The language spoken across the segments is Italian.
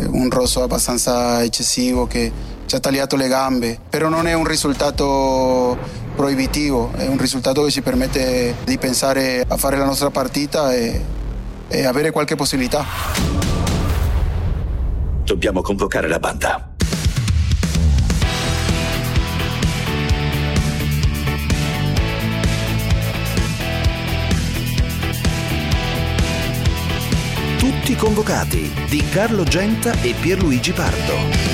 un rosso abbastanza eccessivo che ci ha tagliato le gambe, però non è un risultato proibitivo, è un risultato che ci permette di pensare a fare la nostra partita e avere qualche possibilità. Dobbiamo convocare la banda. Tutti convocati di Carlo Genta e Pierluigi Pardo.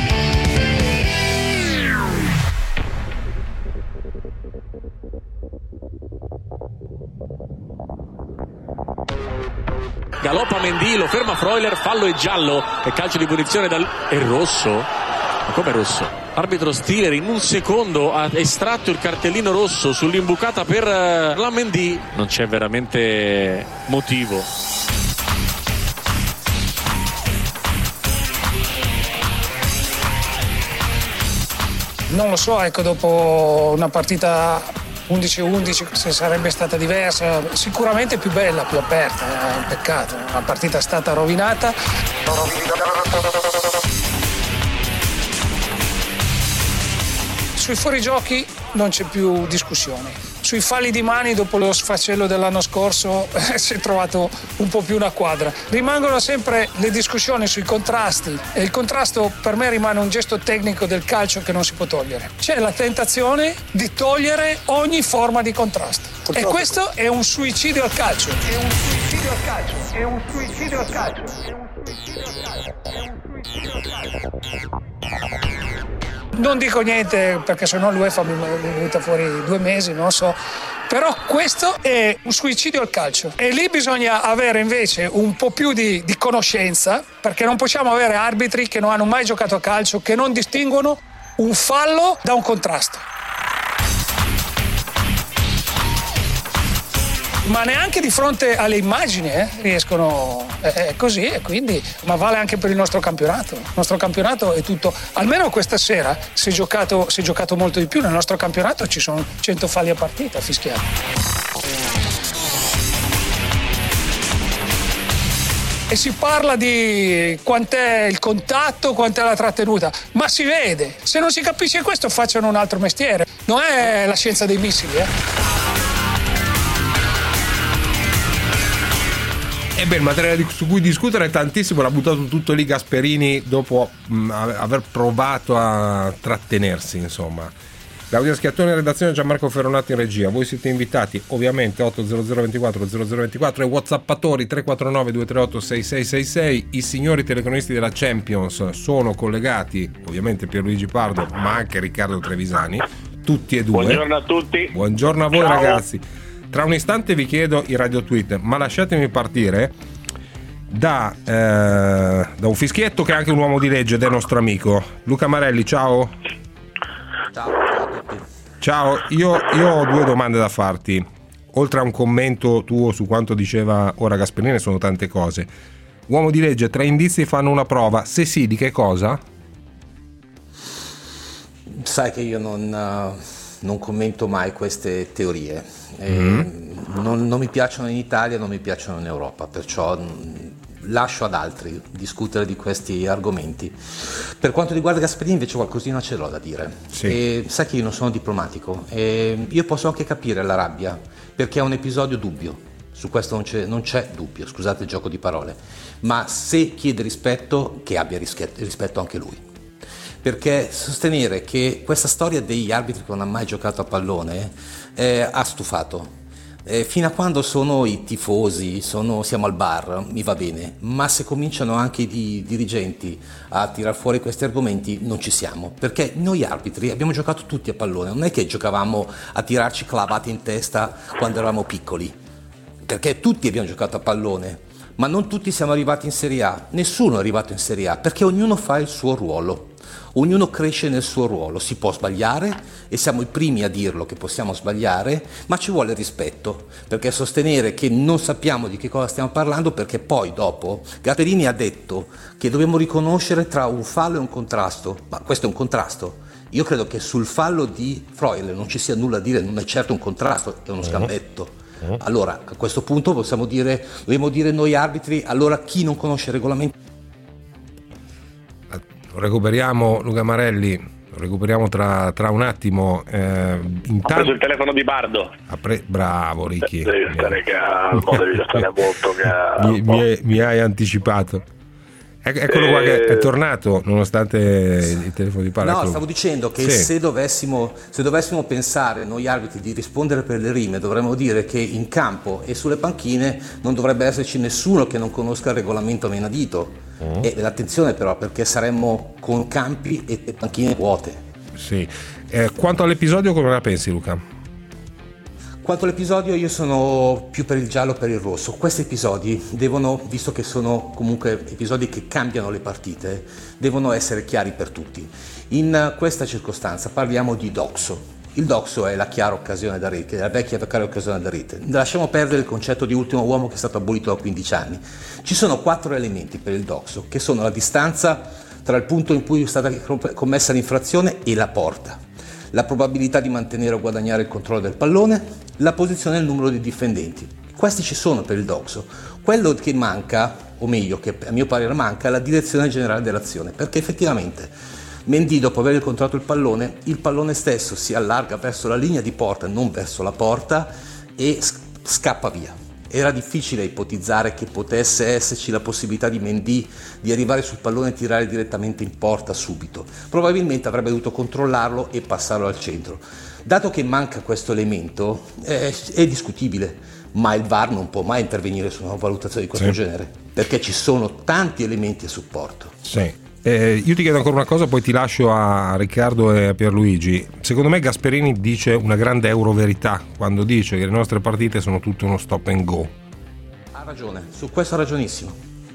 Galoppa Mendy, lo ferma Freuler, fallo e giallo e calcio di punizione è rosso? Ma come rosso? Arbitro Stiller in un secondo ha estratto il cartellino rosso sull'imbucata per la Mendy. Non c'è veramente motivo. Non lo so, ecco, dopo una partita 11-11 se sarebbe stata diversa, sicuramente più bella, più aperta, è un peccato, la partita è stata rovinata. Sui fuorigiochi non c'è più discussione. Sui falli di mani dopo lo sfacelo dell'anno scorso si è trovato un po' più una quadra. Rimangono sempre le discussioni sui contrasti e il contrasto per me rimane un gesto tecnico del calcio che non si può togliere. C'è la tentazione di togliere ogni forma di contrasto. Purtroppo. E questo è un suicidio al calcio. È un suicidio al calcio. È un suicidio al calcio. È un suicidio al calcio. È un suicidio al calcio. Non dico niente perché sennò l'UEFA mi è venuta fuori 2 mesi, non so. Però questo è un suicidio al calcio e lì bisogna avere invece un po' più di conoscenza, perché non possiamo avere arbitri che non hanno mai giocato a calcio, che non distinguono un fallo da un contrasto. Ma neanche di fronte alle immagini riescono, è così, e quindi, ma vale anche per il nostro campionato. Il nostro campionato è tutto, almeno questa sera si è giocato molto di più. Nel nostro campionato ci sono 100 falli a partita fischiati. E si parla di quant'è il contatto, quant'è la trattenuta, ma si vede. Se non si capisce questo, facciano un altro mestiere. Non è la scienza dei missili, il materiale su cui discutere è tantissimo, l'ha buttato tutto lì Gasperini dopo aver provato a trattenersi, insomma. Claudia Schiattoni in redazione, Gianmarco Ferronati in regia. Voi siete invitati ovviamente 80024 0024 e whatsappatori 349 238 6666. I signori telecronisti della Champions sono collegati, ovviamente Pierluigi Pardo ma anche Riccardo Trevisani, tutti e due. Buongiorno a tutti. Buongiorno a voi. Ciao. Ragazzi, tra un istante vi chiedo i radio tweet, ma lasciatemi partire da un fischietto che è anche un uomo di legge ed è nostro amico Luca Marelli. Ciao. Ciao, io ho 2 domande da farti. Oltre a un commento tuo su quanto diceva ora Gasperini, sono tante cose. Uomo di legge, 3 indizi fanno una prova. Se sì, di che cosa? Sai che io non commento mai queste teorie. Non mi piacciono in Italia, non mi piacciono in Europa, perciò lascio ad altri discutere di questi argomenti. Per quanto riguarda Gasperini invece qualcosina ce l'ho da dire. Sì. E sai che io non sono diplomatico e io posso anche capire la rabbia, perché è un episodio dubbio, su questo non c'è dubbio, scusate il gioco di parole, ma se chiede rispetto, che abbia rispetto anche lui, perché sostenere che questa storia degli arbitri che non hanno mai giocato a pallone ha stufato. Fino a quando sono i tifosi, siamo al bar, mi va bene, ma se cominciano anche i dirigenti a tirar fuori questi argomenti non ci siamo, perché noi arbitri abbiamo giocato tutti a pallone, non è che giocavamo a tirarci clavate in testa quando eravamo piccoli, perché tutti abbiamo giocato a pallone, ma non tutti siamo arrivati in Serie A, nessuno è arrivato in Serie A, perché ognuno fa il suo ruolo. Ognuno cresce nel suo ruolo, si può sbagliare e siamo i primi a dirlo che possiamo sbagliare, ma ci vuole rispetto, perché sostenere che non sappiamo di che cosa stiamo parlando, perché poi dopo Gasperini ha detto che dobbiamo riconoscere tra un fallo e un contrasto, ma questo è un contrasto. Io credo che sul fallo di Freuler non ci sia nulla a dire, non è certo un contrasto, è uno scambetto. Allora a questo punto dobbiamo dire noi arbitri, allora chi non conosce il regolamento. Lo recuperiamo, Luca Marelli, lo recuperiamo tra un attimo. Ha preso il telefono di Bardo. Bravo Ricky. Devi stare calmo, devi stare molto calmo. Mi hai anticipato. Eccolo qua che è tornato nonostante il telefono di Bardo. No, stavo dicendo che se dovessimo pensare noi arbitri di rispondere per le rime, dovremmo dire che in campo e sulle panchine non dovrebbe esserci nessuno che non conosca il regolamento menadito. E l'attenzione però, perché saremmo con campi e panchine vuote. Sì. Quanto all'episodio, come la pensi, Luca? Quanto all'episodio, io sono più per il giallo, per il rosso. Questi episodi devono, visto che sono comunque episodi che cambiano le partite, devono essere chiari per tutti. In questa circostanza parliamo di doxo. Il doxo è la chiara occasione da rete, la vecchia chiara occasione da rete. Lasciamo perdere il concetto di ultimo uomo che è stato abolito da 15 anni. Ci sono 4 elementi per il doxo, che sono la distanza tra il punto in cui è stata commessa l'infrazione e la porta, la probabilità di mantenere o guadagnare il controllo del pallone, la posizione e il numero di difendenti. Questi ci sono per il doxo. Quello che manca, o meglio che a mio parere manca, è la direzione generale dell'azione, perché effettivamente Mendy, dopo aver controllato il pallone stesso si allarga verso la linea di porta, non verso la porta, e scappa via. Era difficile ipotizzare che potesse esserci la possibilità di Mendy di arrivare sul pallone e tirare direttamente in porta subito. Probabilmente avrebbe dovuto controllarlo e passarlo al centro. Dato che manca questo elemento, è discutibile, ma il VAR non può mai intervenire su una valutazione di questo genere, perché ci sono tanti elementi a supporto. Sì. Io ti chiedo ancora una cosa, poi ti lascio a Riccardo e a Pierluigi. Secondo me Gasperini dice una grande euroverità quando dice che le nostre partite sono tutte uno stop and go. Ha ragione, su questo ha ragionissimo.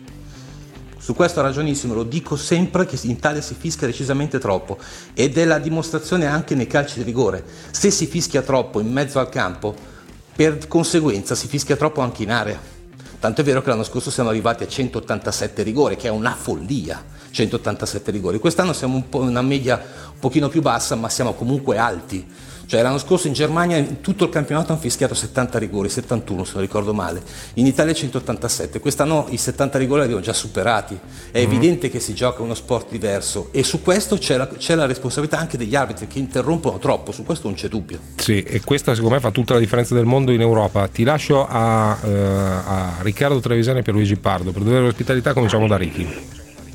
Lo dico sempre che in Italia si fischia decisamente troppo, ed è la dimostrazione anche nei calci di rigore. Se si fischia troppo in mezzo al campo, per conseguenza si fischia troppo anche in area. Tanto è vero che l'anno scorso siamo arrivati a 187 rigori, che è una follia, 187 rigori. Quest'anno siamo un po' una media un pochino più bassa, ma siamo comunque alti. Cioè l'anno scorso in Germania in tutto il campionato hanno fischiato 70 rigori, 71 se non ricordo male, in Italia 187, quest'anno i 70 rigori li abbiamo già superati. È evidente che si gioca uno sport diverso, e su questo c'è la responsabilità anche degli arbitri che interrompono troppo, su questo non c'è dubbio. Sì, e questa secondo me fa tutta la differenza del mondo in Europa. Ti lascio a Riccardo Trevisani e Pierluigi Pardo. Per dovere l'ospitalità cominciamo da Ricky.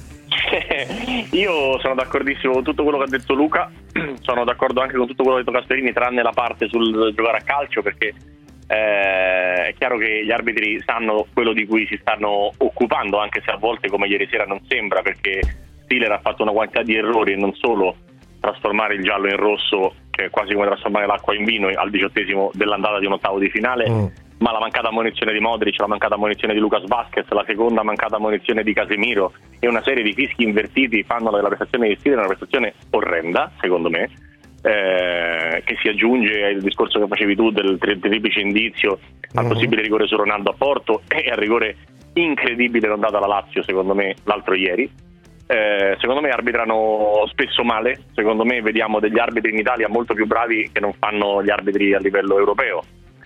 Io sono d'accordissimo con tutto quello che ha detto Luca, sono d'accordo anche con tutto quello che ha detto Gasperini, tranne la parte sul giocare a calcio, perché è chiaro che gli arbitri sanno quello di cui si stanno occupando, anche se a volte, come ieri sera, non sembra, perché Stiller ha fatto una quantità di errori, e non solo trasformare il giallo in rosso, che è quasi come trasformare l'acqua in vino al 18° dell'andata di un ottavo di finale, ma la mancata ammonizione di Modric, la mancata ammonizione di Lucas Vázquez, la seconda mancata ammonizione di Casemiro e una serie di fischi invertiti fanno della prestazione di Stiller una prestazione orrenda, secondo me, che si aggiunge al discorso che facevi tu del triplice indizio, al possibile rigore su Ronaldo a Porto e al rigore incredibile non dato alla Lazio, secondo me, l'altro ieri. Secondo me arbitrano spesso male, secondo me vediamo degli arbitri in Italia molto più bravi che non fanno gli arbitri a livello europeo.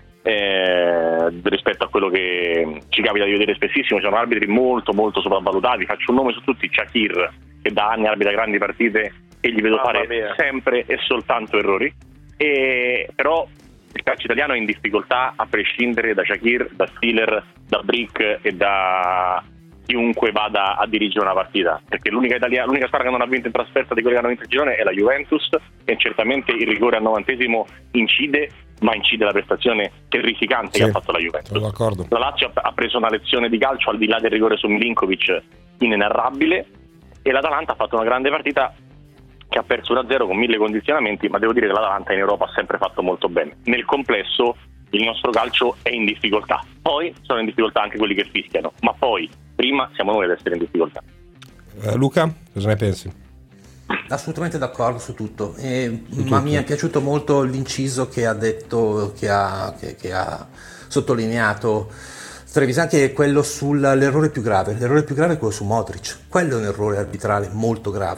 Rispetto a quello che ci capita di vedere spessissimo, ci sono arbitri molto molto sopravvalutati. Faccio un nome su tutti: Shaqir, che da anni arbitra grandi partite e gli vedo fare sempre e soltanto errori, però il calcio italiano è in difficoltà a prescindere da Shaqir, da Stiller, da Brick e da chiunque vada a dirigere una partita, perché l'unica squadra che non ha vinto in trasferta di quelle che hanno vinto il girone è la Juventus, e certamente il rigore al 90° incide, ma incide la prestazione terrificante che ha fatto la Juventus. La Lazio ha preso una lezione di calcio, al di là del rigore su Milinkovic, inenarrabile, e l'Atalanta ha fatto una grande partita che ha perso 1-0 con 1000 condizionamenti, ma devo dire che l'Atalanta in Europa ha sempre fatto molto bene. Nel complesso il nostro calcio è in difficoltà, poi sono in difficoltà anche quelli che fischiano, ma poi prima siamo noi ad essere in difficoltà. Luca, cosa ne pensi? Assolutamente d'accordo su tutto, ma mi è piaciuto molto l'inciso che ha detto, che ha sottolineato Trevisani, che è quello sull'errore più grave. L'errore più grave è quello su Modric. Quello è un errore arbitrale molto grave,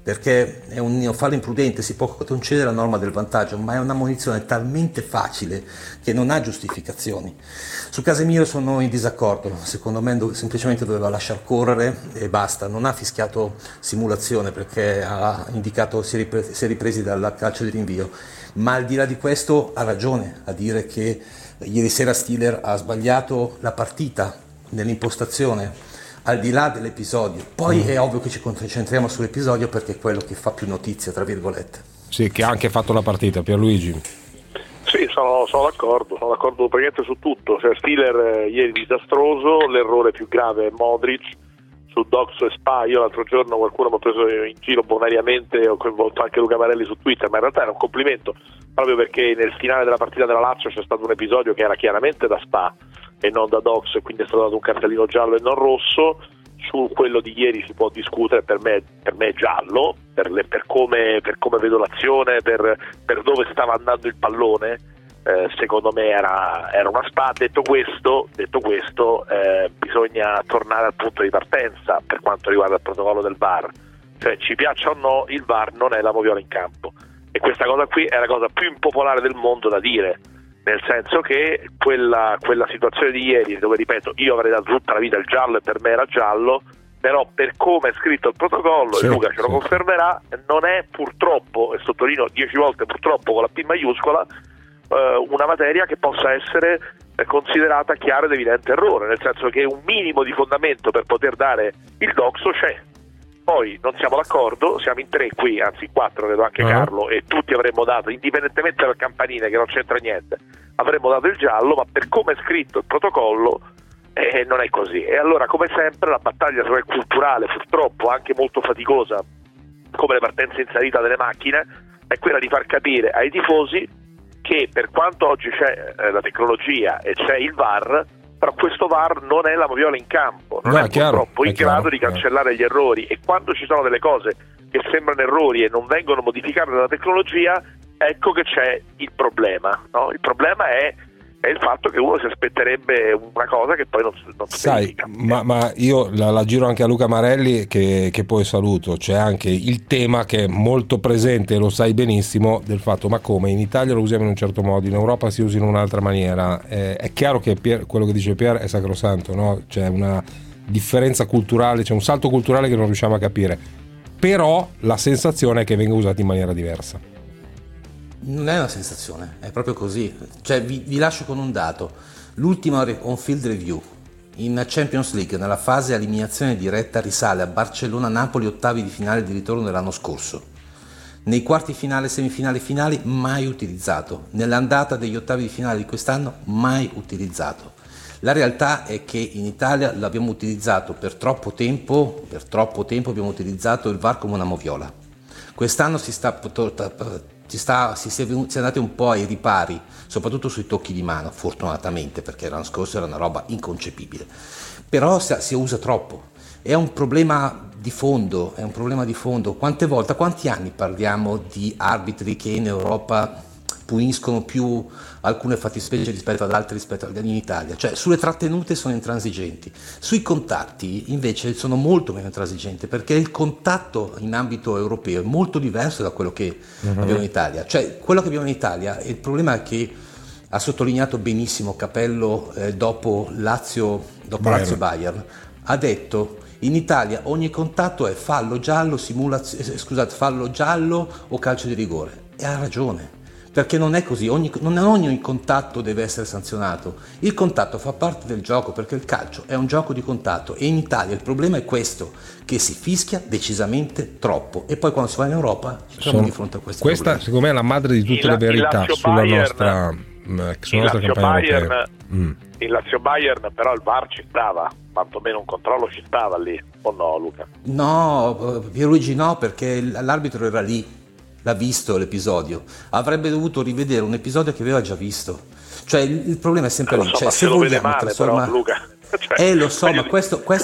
perché è un fallo imprudente, si può concedere la norma del vantaggio, ma è una munizione talmente facile che non ha giustificazioni. Su Casemiro sono in disaccordo, secondo me semplicemente doveva lasciar correre e basta, non ha fischiato simulazione perché ha indicato si è ripresi dal calcio di rinvio, ma al di là di questo ha ragione a dire che ieri sera Stiller ha sbagliato la partita nell'impostazione, al di là dell'episodio. Poi è ovvio che ci concentriamo sull'episodio perché è quello che fa più notizia, tra virgolette. Sì, che ha anche fatto la partita, Pierluigi. Sì, sono d'accordo praticamente su tutto. Cioè, Stiller ieri disastroso, l'errore più grave è Modric su Doxo e Spa. Io l'altro giorno qualcuno mi ha preso in giro bonariamente, ho coinvolto anche Luca Marelli su Twitter, ma in realtà era un complimento, proprio perché nel finale della partita della Lazio c'è stato un episodio che era chiaramente da Spa e non da Dox, quindi è stato dato un cartellino giallo e non rosso. Su quello di ieri si può discutere, per me è giallo, per come vedo l'azione, per dove stava andando il pallone, secondo me era una Spa. Detto questo, bisogna tornare al punto di partenza per quanto riguarda il protocollo del VAR, cioè ci piaccia o no il VAR non è la moviola in campo, e questa cosa qui è la cosa più impopolare del mondo da dire, nel senso che quella situazione di ieri, dove ripeto io avrei dato tutta la vita il giallo e per me era giallo, però per come è scritto il protocollo, sì, e Luca ce lo confermerà, non è purtroppo, e sottolineo 10 volte purtroppo con la P maiuscola, una materia che possa essere considerata chiaro ed evidente errore, nel senso che un minimo di fondamento per poter dare il doxo c'è. Poi non siamo d'accordo, siamo in 3 qui, anzi in 4, credo anche Carlo, e tutti avremmo dato, indipendentemente dal campanile che non c'entra niente, avremmo dato il giallo, ma per come è scritto il protocollo non è così. E allora, come sempre, la battaglia è culturale, purtroppo anche molto faticosa, come le partenze in salita delle macchine, è quella di far capire ai tifosi che per quanto oggi c'è la tecnologia e c'è il VAR, però questo VAR non è la moviola in campo, non è purtroppo in grado di cancellare gli errori, e quando ci sono delle cose che sembrano errori e non vengono modificate dalla tecnologia, ecco che c'è il problema, no? Il problema è il fatto che uno si aspetterebbe una cosa che poi non si verifica. Ma io la giro anche a Luca Marelli, che poi saluto. C'è anche il tema che è molto presente, lo sai benissimo, del fatto: ma come in Italia lo usiamo in un certo modo, in Europa si usa in un'altra maniera. È chiaro che quello che dice Pier è sacrosanto, no? C'è una differenza culturale, c'è un salto culturale che non riusciamo a capire, però la sensazione è che venga usato in maniera diversa. Non è una sensazione, è proprio così. Cioè, vi lascio con un dato. L'ultima on-field review in Champions League nella fase eliminazione diretta risale a Barcellona-Napoli, ottavi di finale di ritorno dell'anno scorso. Nei quarti finale, semifinali, finali mai utilizzato. Nell'andata degli ottavi di finale di quest'anno mai utilizzato. La realtà è che in Italia l'abbiamo utilizzato per troppo tempo abbiamo utilizzato il VAR come una moviola. Quest'anno si è andati un po' ai ripari, soprattutto sui tocchi di mano, fortunatamente, perché l'anno scorso era una roba inconcepibile. Però si usa troppo. È un problema di fondo. Quanti anni parliamo di arbitri che in Europa puniscono più alcune fattispecie rispetto ad altre in Italia? Cioè, sulle trattenute sono intransigenti, sui contatti invece sono molto meno intransigenti, perché il contatto in ambito europeo è molto diverso da quello che abbiamo in Italia. Cioè, quello che abbiamo in Italia, il problema è che ha sottolineato benissimo Capello dopo Lazio-Bayern, ha detto: in Italia ogni contatto è fallo giallo, fallo giallo o calcio di rigore. E ha ragione, perché non è così, non ogni contatto deve essere sanzionato. Il contatto fa parte del gioco, perché il calcio è un gioco di contatto, e in Italia il problema è questo, che si fischia decisamente troppo, e poi quando si va in Europa ci troviamo di fronte a questi problemi. Questa secondo me è la madre di tutte le verità sulla nostra campagna europea. Il Lazio-Bayern però il VAR ci stava, quantomeno un controllo ci stava lì, o no Luca? No, Pierluigi, no, perché l'arbitro era lì, l'ha visto l'episodio, avrebbe dovuto rivedere un episodio che aveva già visto. Cioè il problema è sempre lì, se vogliamo trasformare, però, Luca. Lo so, ma questo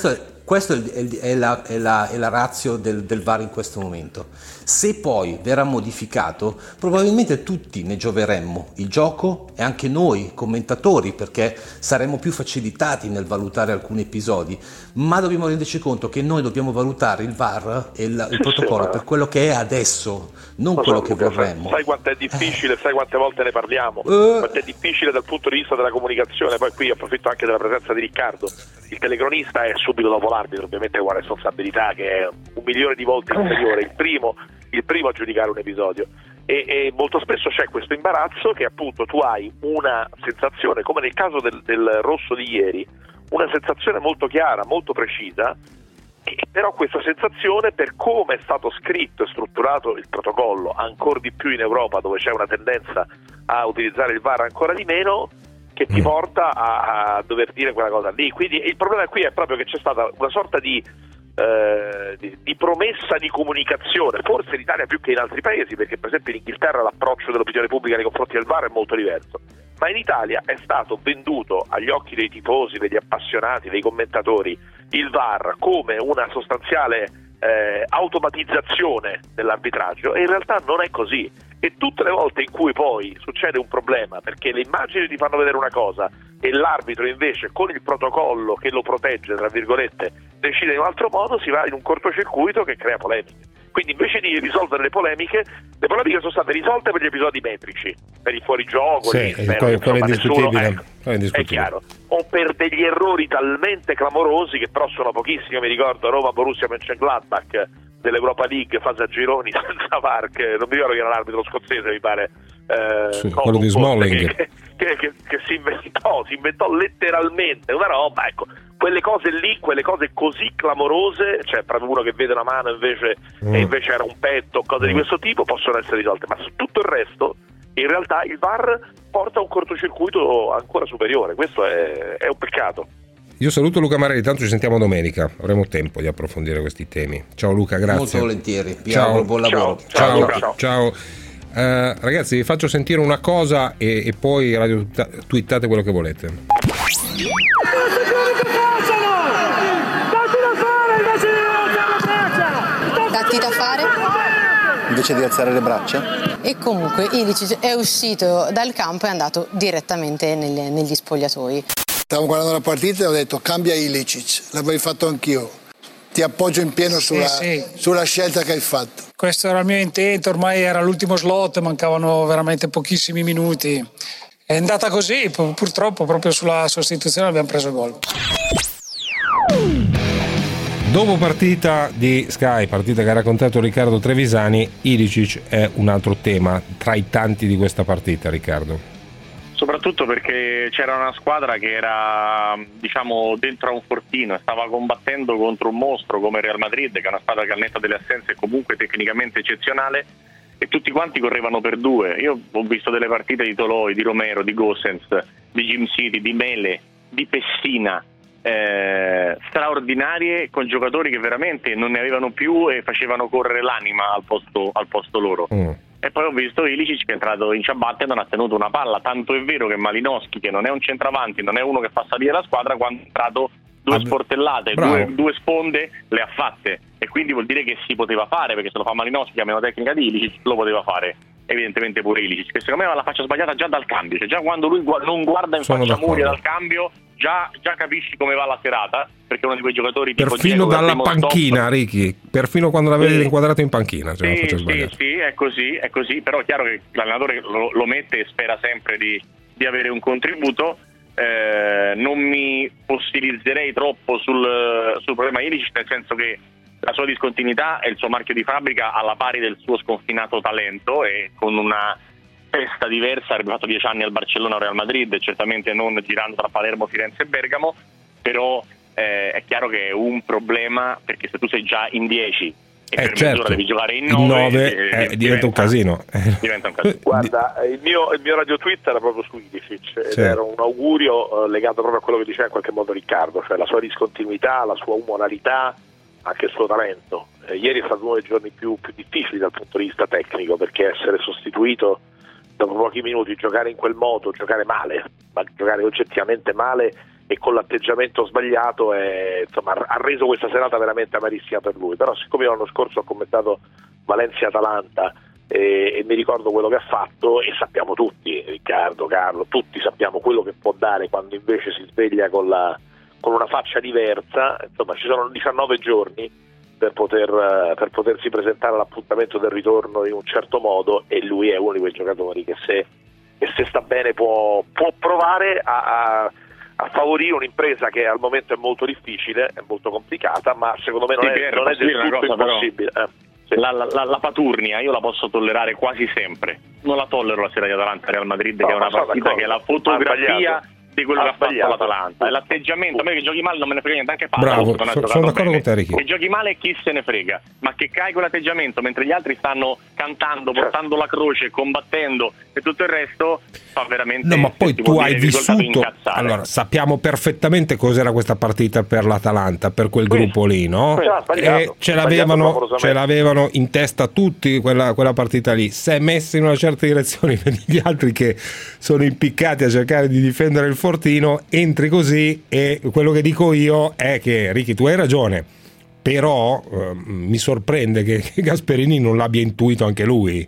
Questa è la ratio del VAR in questo momento. Se poi verrà modificato, probabilmente tutti ne gioveremmo, il gioco e anche noi commentatori, perché saremmo più facilitati nel valutare alcuni episodi, ma dobbiamo renderci conto che noi dobbiamo valutare il VAR e il protocollo per quello che è adesso, non quello che vorremmo. Sai quanto è difficile, sai quante volte ne parliamo, quanto è difficile dal punto di vista della comunicazione. Poi qui approfitto anche della presenza di Riccardo. Il telecronista è subito dopo l'arbitro, ovviamente con una responsabilità che è 1.000.000 di volte inferiore, il primo a giudicare un episodio, e molto spesso c'è questo imbarazzo che appunto tu hai una sensazione, come nel caso del rosso di ieri, una sensazione molto chiara, molto precisa, e però questa sensazione, per come è stato scritto e strutturato il protocollo, ancora di più in Europa dove c'è una tendenza a utilizzare il VAR ancora di meno, che ti porta a dover dire quella cosa lì. Quindi il problema qui è proprio che c'è stata una sorta di promessa di comunicazione, forse in Italia più che in altri paesi, perché per esempio in Inghilterra l'approccio dell'opinione pubblica nei confronti del VAR è molto diverso, ma in Italia è stato venduto agli occhi dei tifosi, degli appassionati, dei commentatori, il VAR come una sostanziale automatizzazione dell'arbitraggio, e in realtà non è così. E tutte le volte in cui poi succede un problema perché le immagini ti fanno vedere una cosa e l'arbitro invece con il protocollo che lo protegge, tra virgolette, decide in un altro modo, si va in un cortocircuito che crea polemiche. Quindi invece di risolvere le polemiche sono state risolte per gli episodi metrici, per i fuorigioco, quello è indiscutibile, è chiaro, o per degli errori talmente clamorosi che però sono pochissimi. Io mi ricordo Roma Borussia Mönchengladbach dell'Europa League, fase a gironi senza VAR, non mi ricordo chi era l'arbitro scozzese, mi pare, quello di Smalling, che si inventò letteralmente una roba, ecco. Quelle cose lì, quelle cose così clamorose, cioè proprio uno che vede una mano e invece era un petto, cose di questo tipo, possono essere risolte, ma su tutto il resto in realtà il VAR porta a un cortocircuito ancora superiore. Questo è un peccato. Io saluto Luca Marelli, tanto ci sentiamo domenica, avremo tempo di approfondire questi temi. Ciao Luca, grazie. Molto volentieri, vi auguro buon lavoro. Ciao. Ragazzi, vi faccio sentire una cosa e poi twittate quello che volete. Datti da fare? Invece di alzare le braccia? E comunque Ilicic è uscito dal campo e è andato direttamente negli spogliatoi. Stavo guardando la partita e ho detto cambia Ilicic, l'avrei fatto anch'io. Ti appoggio in pieno sulla scelta che hai fatto. Questo era il mio intento, ormai era l'ultimo slot, mancavano veramente pochissimi minuti. È andata così, purtroppo proprio sulla sostituzione abbiamo preso il gol. Dopo partita di Sky, partita che ha raccontato Riccardo Trevisani, Ilicic è un altro tema tra i tanti di questa partita, Riccardo. Soprattutto perché c'era una squadra che era, diciamo, dentro a un fortino e stava combattendo contro un mostro come Real Madrid, che è una squadra che al netto delle assenze è comunque tecnicamente eccezionale, e tutti quanti correvano per due. Io ho visto delle partite di Toloi, di Romero, di Gosens, di Jim City, di Mele, di Pessina, straordinarie, con giocatori che veramente non ne avevano più e facevano correre l'anima al posto loro. E poi ho visto Ilicic che è entrato in ciabatte e non ha tenuto una palla, tanto è vero che Malinowski, che non è un centravanti, non è uno che fa salire la squadra, quando è entrato due sportellate, due sponde le ha fatte, e quindi vuol dire che si poteva fare, perché se lo fa Malinowski, che ha meno tecnica di Ilicic, lo poteva fare evidentemente pure Ilicic, che secondo me aveva la faccia sbagliata già dal cambio, cioè già quando lui non guarda in faccia Muria dal cambio già capisci come va la serata, perché è uno di quei giocatori tipo perfino dalla panchina, Ricky, perfino quando l'avete inquadrato in panchina, cioè sì, è così, però è chiaro che l'allenatore lo mette e spera sempre di avere un contributo. Non mi fossilizzerei troppo sul problema Ilicic, nel senso che la sua discontinuità è il suo marchio di fabbrica, alla pari del suo sconfinato talento, e con una testa diversa avrebbe fatto 10 anni al Barcellona o Real Madrid, certamente non girando tra Palermo, Firenze e Bergamo, però è chiaro che è un problema, perché se tu sei già in 10 e per mezz'ora devi giocare in 9 diventa un casino. Diventa un casino. Guarda, il mio radio tweet era proprio su Ilicic, ed era un augurio legato proprio a quello che diceva in qualche modo Riccardo, cioè la sua discontinuità, la sua umoralità, anche il suo talento. Ieri è stato uno dei giorni più difficili dal punto di vista tecnico, perché essere sostituito dopo pochi minuti, giocare in quel modo, giocare male, ma giocare oggettivamente male e con l'atteggiamento sbagliato ha reso questa serata veramente amarissima per lui. Però siccome io l'anno scorso ho commentato Valencia-Atalanta e mi ricordo quello che ha fatto, e sappiamo tutti, Riccardo, Carlo, tutti sappiamo quello che può dare quando invece si sveglia con una faccia diversa. Insomma, ci sono 19 giorni per potersi presentare all'appuntamento del ritorno in un certo modo, e lui è uno di quei giocatori che se sta bene può provare a favorire un'impresa che al momento è molto difficile, è molto complicata, ma secondo me non è del tutto impossibile. Sì. La paturnia io la posso tollerare quasi sempre, non la tollero la sera di Atalanta-Real Madrid, che è una partita che è la fotografia di quello che ha fatto l'Atalanta, è l'atteggiamento. A me che giochi male non me ne frega niente, anche Bravo, sono d'accordo con te, Ricky. Che giochi male chi se ne frega, ma che cai quell'atteggiamento mentre gli altri stanno cantando, portando la croce, combattendo e tutto il resto, fa veramente. No, ma poi tu hai vissuto. Allora, sappiamo perfettamente cos'era questa partita per l'Atalanta, per quel gruppo lì, no? E ce l'avevano in testa tutti quella partita lì. Si è messa in una certa direzione, vedi gli altri che sono impiccati a cercare di difendere il fortino, entri così, e quello che dico io è che, Ricky, tu hai ragione, però mi sorprende che Gasperini non l'abbia intuito anche lui.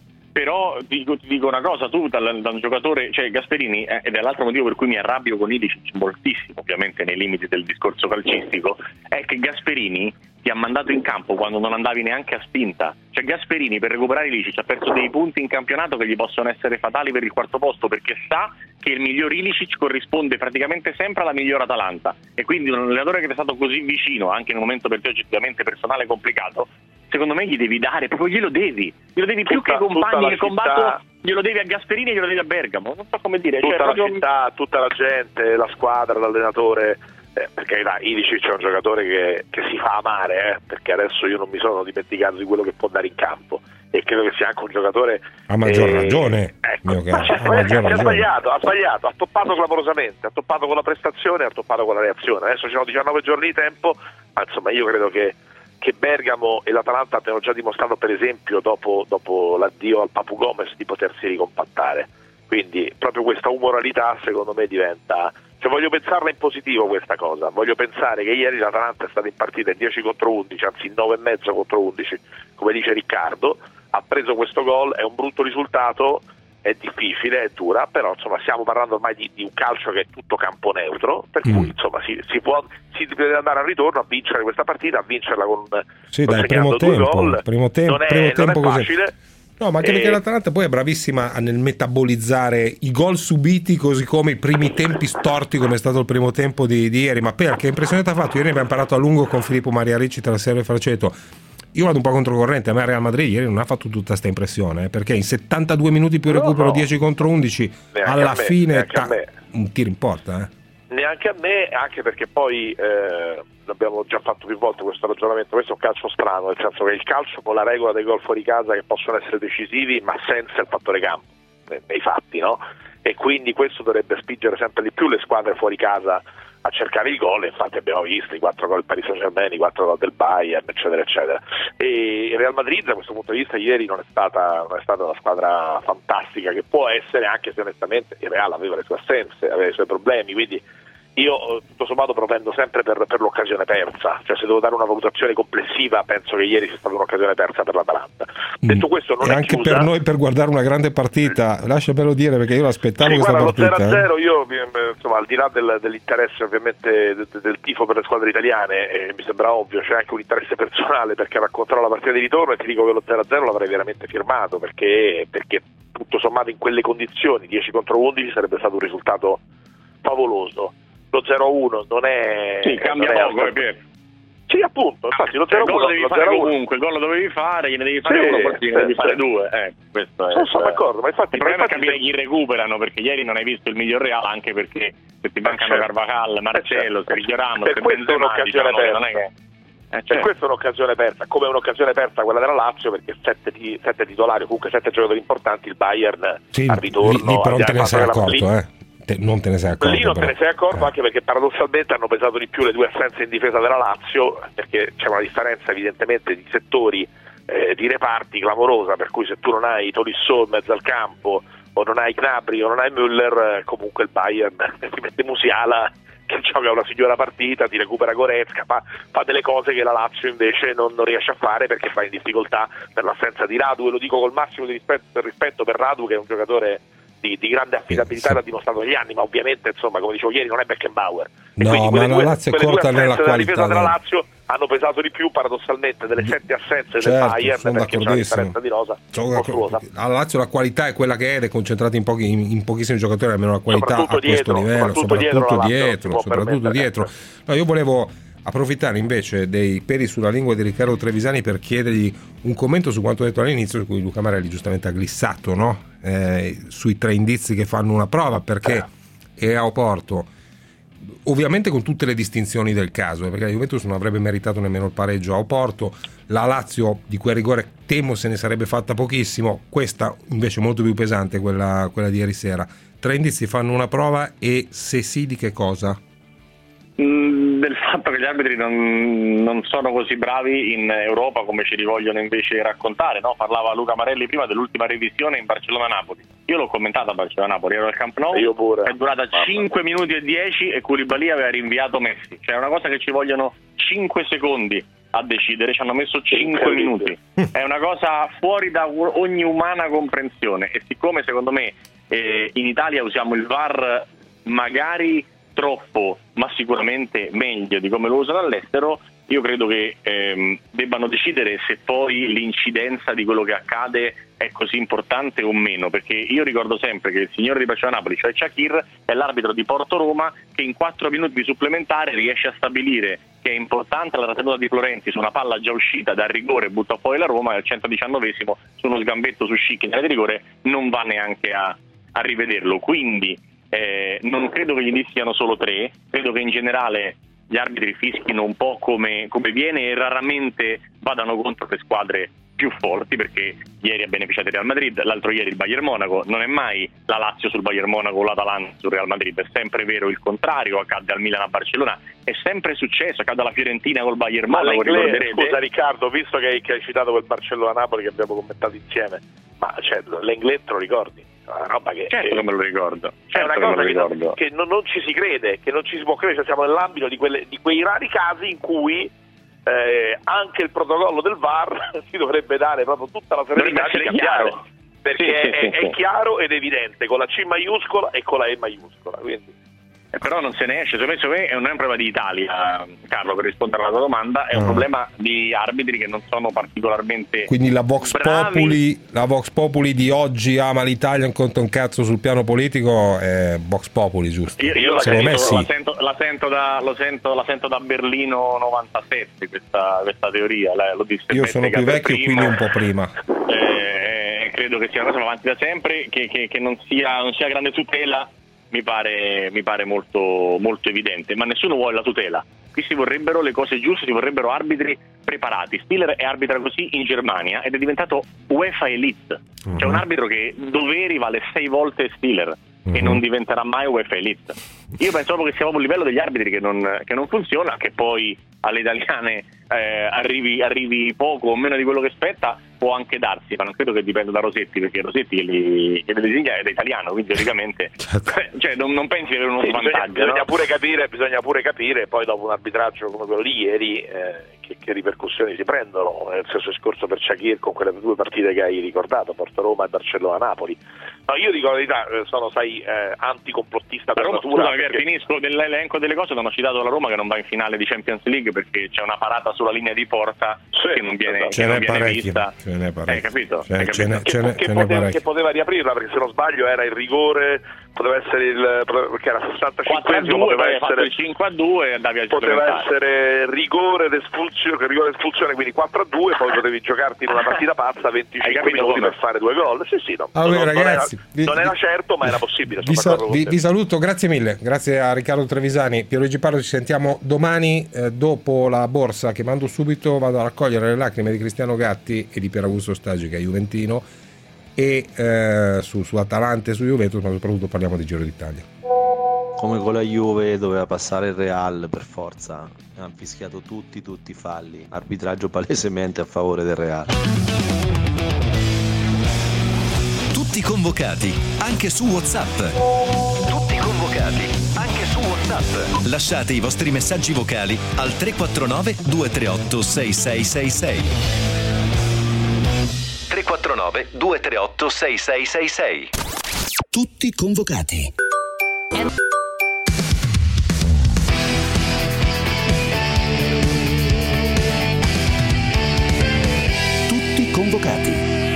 Però ti dico una cosa, tu da un giocatore, cioè Gasperini, ed è l'altro motivo per cui mi arrabbio con Ilicic moltissimo, ovviamente nei limiti del discorso calcistico, è che Gasperini ti ha mandato in campo quando non andavi neanche a spinta. Cioè Gasperini, per recuperare Ilicic, ha perso dei punti in campionato che gli possono essere fatali per il quarto posto, perché sa che il miglior Ilicic corrisponde praticamente sempre alla miglior Atalanta, e quindi un allenatore che è stato così vicino anche in un momento per te oggettivamente personale complicato, secondo me gli devi dare, proprio glielo devi più che ai compagni che combattono, glielo devi a Gasperini e glielo devi a Bergamo, non so come dire, tutta la città, tutta la gente, la squadra, l'allenatore, perché Ilicic è un giocatore che si fa amare, perché adesso io non mi sono dimenticato di quello che può dare in campo, e credo che sia anche un giocatore a maggior ragione, mio caro, ha sbagliato, ha toppato clamorosamente, ha toppato con la prestazione, ha toppato con la reazione. Adesso ci sono 19 giorni di tempo, ma insomma io credo che Bergamo e l'Atalanta abbiano già dimostrato, per esempio dopo l'addio al Papu Gomez, di potersi ricompattare. Quindi proprio questa umoralità secondo me diventa, cioè voglio pensarla in positivo questa cosa, voglio pensare che ieri l'Atalanta è stata in partita in 10 contro 11, anzi 9,5 contro 11, come dice Riccardo, ha preso questo gol, è un brutto risultato, è difficile, è dura, però insomma stiamo parlando ormai di un calcio che è tutto campo neutro, per cui insomma si deve andare al ritorno a vincere questa partita, a vincerla con dal primo tempo non è facile. No, ma anche perché l'Atalanta poi è bravissima nel metabolizzare i gol subiti, così come i primi tempi storti, come è stato il primo tempo di ieri. Ma che impressione ti ha fatto? Ieri abbiamo parlato a lungo con Filippo Maria Ricci tra la Serie e Fraceto. Io vado un po' controcorrente, a me Real Madrid ieri non ha fatto tutta questa impressione, perché in 72 minuti più recupero 10 contro 11, alla fine un tiro in porta. Neanche a me, anche perché poi abbiamo già fatto più volte questo ragionamento, questo è un calcio strano, nel senso che il calcio con la regola dei gol fuori casa che possono essere decisivi, ma senza il fattore campo, nei fatti, no? E quindi questo dovrebbe spingere sempre di più le squadre fuori casa a cercare il gol, infatti abbiamo visto i 4 gol del Paris Saint-Germain, i 4 gol del Bayern, eccetera eccetera. E il Real Madrid da questo punto di vista ieri non è stata una squadra fantastica, che può essere, anche se onestamente il Real aveva le sue assenze, aveva i suoi problemi, quindi io tutto sommato propendo sempre per l'occasione persa, cioè se devo dare una valutazione complessiva penso che ieri sia stata un'occasione persa per l'Atalanta. Detto questo, non e è anche chiusa. Per noi, per guardare una grande partita, lasciamelo dire, perché io l'aspettavo questa partita. Lo 0-0 io insomma, al di là dell'interesse ovviamente del tifo per le squadre italiane, mi sembra ovvio, c'è anche un interesse personale, perché racconterò la partita di ritorno e ti dico che lo 0-0 l'avrei veramente firmato, perché tutto sommato in quelle condizioni 10 contro 11 sarebbe stato un risultato favoloso. Lo 0-1 non è... Sì, cambia poco, Sì, appunto, infatti lo 0-1 il gol lo devi fare comunque, il gol lo dovevi fare, gliene devi fare uno, forse gliene devi fare due. Questo è. Sono d'accordo, ma infatti... Il problema è capire chi recuperano, perché ieri non hai visto il miglior Real, anche perché se ti mancano Carvajal, Marcello, Sergio Ramos, per questo è un'occasione persa. Non è che... Per questo è un'occasione persa, come è un'occasione persa quella della Lazio, perché 7 titolari, comunque 7 giocatori importanti, il Bayern al ritorno... Lì però non te ne sei accorto, non te ne sei accorto. Lì non te ne sei accorto, anche perché paradossalmente hanno pesato di più le due assenze in difesa della Lazio, perché c'è una differenza evidentemente di settori, di reparti clamorosa, per cui se tu non hai Tolisso in mezzo al campo, o non hai Gnabry o non hai Müller, comunque il Bayern ti mette Musiala che gioca una signora partita, ti recupera Goretzka, fa delle cose che la Lazio invece non riesce a fare perché fa in difficoltà per l'assenza di Radu, e lo dico col massimo di rispetto per Radu, che è un giocatore di grande affidabilità, l'ha dimostrato negli anni, ma ovviamente, insomma, come dicevo ieri, non è Beckenbauer. No, ma la Lazio è corta nella qualità. La difesa della Lazio hanno pesato di più, paradossalmente, delle 7 assenze del Bayern, perché c'è una differenza di rosa mostruosa. Alla Lazio la qualità è quella che è, ed è concentrata in pochissimi giocatori, almeno la qualità a questo livello, soprattutto dietro. No, io volevo approfittare invece dei peli sulla lingua di Riccardo Trevisani per chiedergli un commento su quanto detto all'inizio, su cui Luca Marelli giustamente ha glissato, no? Sui 3 indizi che fanno una prova, perché è a Oporto, ovviamente con tutte le distinzioni del caso, perché la Juventus non avrebbe meritato nemmeno il pareggio a Oporto, la Lazio di quel rigore temo se ne sarebbe fatta pochissimo, questa invece molto più pesante, quella di ieri sera. 3 indizi fanno una prova, e se sì, di che cosa? Del fatto che gli arbitri non sono così bravi in Europa come ci vogliono invece raccontare, no? Parlava Luca Marelli prima dell'ultima revisione in Barcellona-Napoli. Io l'ho commentata a Barcellona-Napoli, ero al Camp Nou, io pure. È durata 5 minuti e 10 e Koulibaly aveva rinviato Messi. Cioè è una cosa che ci vogliono 5 secondi a decidere, ci hanno messo 5 minuti. È una cosa fuori da ogni umana comprensione, e siccome secondo me in Italia usiamo il VAR magari troppo, ma sicuramente meglio di come lo usano all'estero, io credo che debbano decidere se poi l'incidenza di quello che accade è così importante o meno, perché io ricordo sempre che il signore di Barcellona-Napoli, cioè Shaqir, è l'arbitro di Porto-Roma che in 4 minuti di supplementare riesce a stabilire che è importante la trattenuta di Florenzi su una palla già uscita dal rigore, butta fuori la Roma, e al 119esimo su uno sgambetto su Schick in area di rigore non va neanche a rivederlo. Quindi non credo che gli indizi siano solo 3, credo che in generale gli arbitri fischino un po' come viene, e raramente vadano contro le squadre più forti, perché ieri ha beneficiato il Real Madrid, l'altro ieri il Bayern Monaco. Non è mai la Lazio sul Bayern Monaco o l'Atalanta sul Real Madrid, è sempre vero il contrario. Accadde al Milan a Barcellona, è sempre successo, accade alla Fiorentina col Bayern Monaco, ricorderete. Scusa Riccardo, visto che hai citato quel Barcellona-Napoli che abbiamo commentato insieme, ma l'Englet te lo ricordi? Una roba che certo che me lo ricordo, è una cosa che non ci si crede, che non ci si può credere. Siamo nell'ambito di quei rari casi in cui anche il protocollo del VAR si dovrebbe dare proprio tutta la serenità di cambiare, perché è chiaro ed evidente, con la C maiuscola e con la E maiuscola, quindi. Però non se ne esce. Secondo me non è un problema di Italia, Carlo, per rispondere alla tua domanda, è un problema di arbitri che non sono particolarmente quindi la Vox Populi di oggi ama l'Italia, non conta un cazzo sul piano politico, è Vox Populi, giusto? Io la sento da Berlino 97 questa teoria, lo disse. Io sono più vecchio, quindi un po' prima. Credo che sia una cosa avanti da sempre, che non sia grande tutela. Mi pare molto, molto evidente, ma nessuno vuole la tutela. Qui si vorrebbero le cose giuste, si vorrebbero arbitri preparati. Stiller è arbitra così in Germania ed è diventato UEFA Elite. C'è un arbitro che doveri vale 6 volte Stiller e non diventerà mai UEFA Elite. Io penso proprio che sia proprio il livello degli arbitri che non funziona, che poi alle italiane arrivi poco o meno di quello che spetta, può anche darsi, ma non credo che dipenda da Rossetti, perché Rossetti che le designa è da italiano, quindi teoricamente cioè, non pensi di avere uno svantaggio. Bisogna pure capire poi, dopo un arbitraggio come quello di ieri, che ripercussioni si prendono. Nel stesso discorso per Shaqir con quelle 2 partite che hai ricordato, Porto-Roma e Barcellona-Napoli. No, io dico la verità, sono anticomplottista per natura. Finisco dell'elenco delle cose. Non ho citato la Roma che non va in finale di Champions League perché c'è una parata sulla linea di porta che non viene vista. Hai capito? Che poteva riaprirla, perché se non sbaglio era il rigore, poteva essere perché era 65esimo, poteva essere il 5-2 e andavi al poteva essere rigore d'espulsione, quindi 4-2, poi potevi giocarti in una partita pazza 25 minuti per fare 2 gol. Ragazzi, non era certo, ma era possibile. Vi saluto, grazie mille, grazie a Riccardo Trevisani. Pierluigi Parro, ci sentiamo domani dopo la borsa, che mando subito. Vado a raccogliere le lacrime di Cristiano Gatti e di Pier Augusto Stagi, che è juventino, e su Atalanta e su Juventus, ma soprattutto parliamo di Giro d'Italia. Come con la Juve doveva passare il Real per forza, hanno fischiato tutti i falli, arbitraggio palesemente a favore del Real. Tutti convocati, anche su WhatsApp. Tutti convocati, anche su WhatsApp. Lasciate i vostri messaggi vocali al 349 238 6666. 349 238 6666. Tutti convocati. Tutti convocati.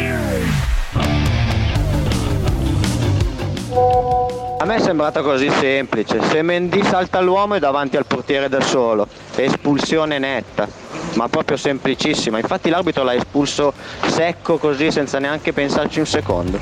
A me è sembrata così semplice, se Mendy salta l'uomo è davanti al portiere da solo, espulsione netta, ma proprio semplicissima, infatti l'arbitro l'ha espulso secco così senza neanche pensarci un secondo.